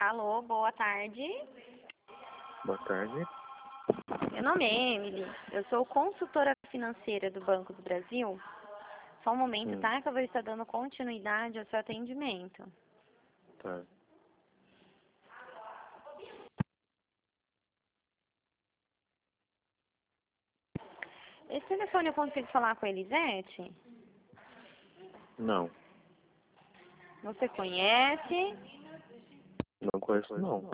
Alô, boa tarde. Boa tarde. Meu nome é Emily. Eu sou consultora financeira do Banco do Brasil. Só um momento, tá? Que eu vou estar dando continuidade ao seu atendimento. Tá. Esse telefone eu consigo falar com a Elisete? Não. Você conhece? Não conheço, não.